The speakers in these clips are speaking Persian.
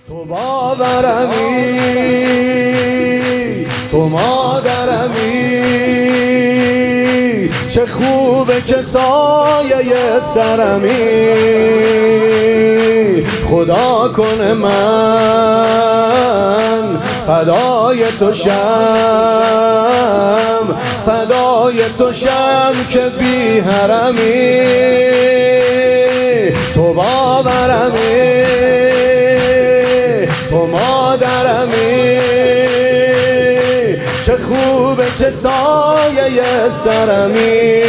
تو باورمی، تو مادرمی، چه خوبه که سایه سرمی. خدا کنه من فدای تو شم، فدای تو شم که بی حرمی. تو باورمی، تو مادرمی، چه خوبه که سایه سرمی.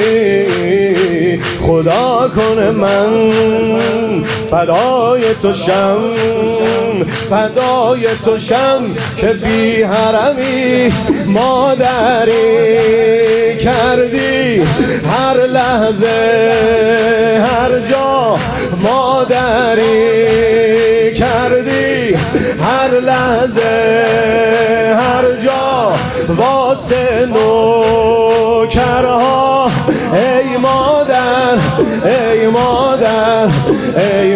خدا کنه من فدای تو شم، فدای تو شم که بی حرمی. مادری کردی هر لحظه هر جا، مادری کردی هر لحظه هر جا واسه نوکرها. ای مادر، ای مادر، ای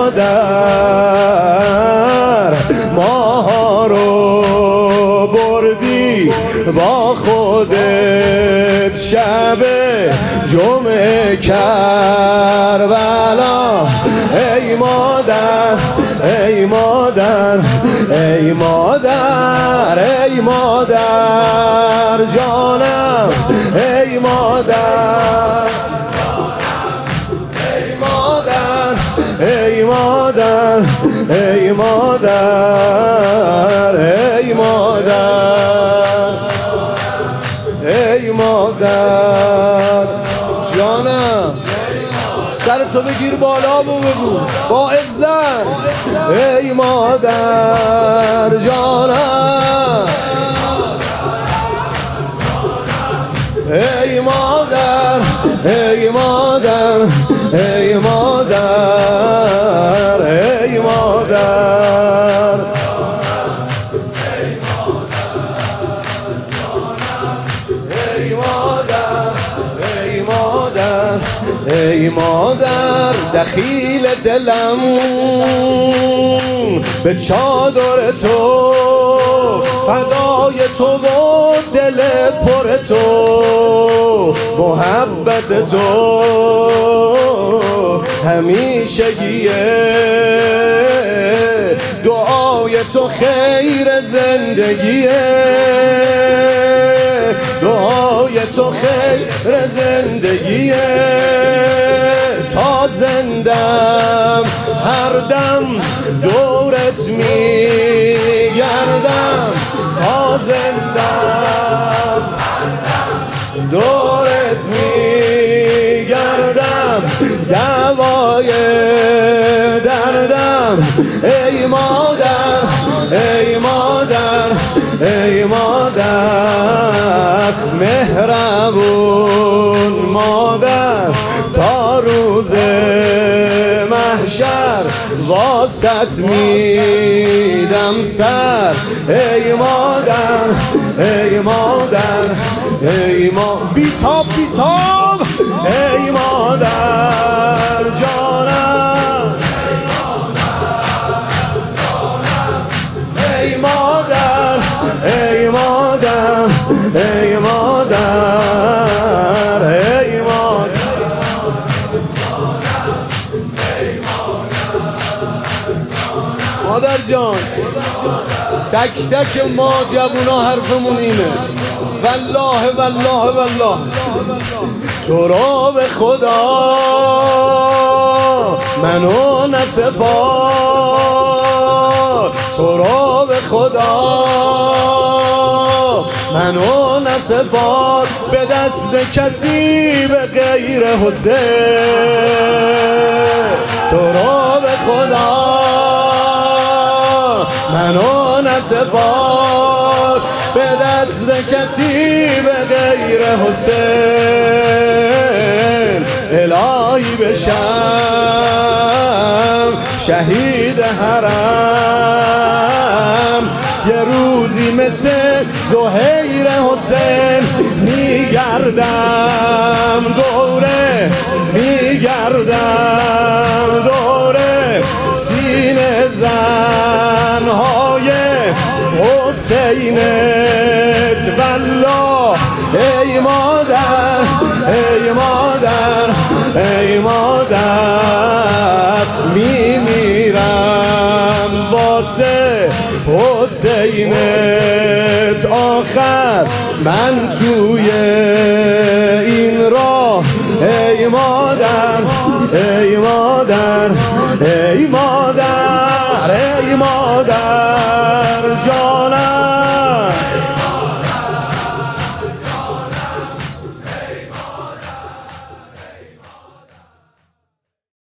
مادر، ماها رو بردی با خودت شب جمعه کربلا. ای مادر، ای مادر، ای مادر، ای مادر جانم، ای مادر، ای مادر، ای مادر، ای مادر، ای مادر، ای مادر جانم. سرتو بگیر بالا و بگو با عزت ای مادر جانم، ای مادر، ای مادر، ای مادر، ای مادر، ای مادر، ای مادر، ای مادر. دخیل دلم به چادر تو، فدای تو و دل پر تو، محبت تو همیشگیه. دعای تو خیر زندگیه، دعای تو خیر زندگیه. تا زندم هر دم دورت میگردم، تا زندم دورت میگردم. دوای دردم ای مادر، ای مادر، ای مادر، مهربون مادر. تا روز محشر واسط میدم سر. ای مادر، ای مادر، ای مادر، بیتاب بیتاب، ای مادر جانم، ای مادر، ای مادر، ای مادر، ای مادر. مادر جان، تک تک ما جوونا حرفمون اینه، والله والله والله تو را به خدا منو نسپار، تو را به خدا منو نسپار. به دست کسی به غیر حسین، تو را به خدا منو نسپار. به دست کسی به غیر حسین. الهی بشم شهید حرم، یه روزی مثل زهیر حسین. میگردم دوره، میگردم دوره سینه زن حسینت والله ای مادر ای مادر ای مادر میمیرم واسه حسینت آخر من توی این راه ای مادر ای مادر ای مادر ای مادر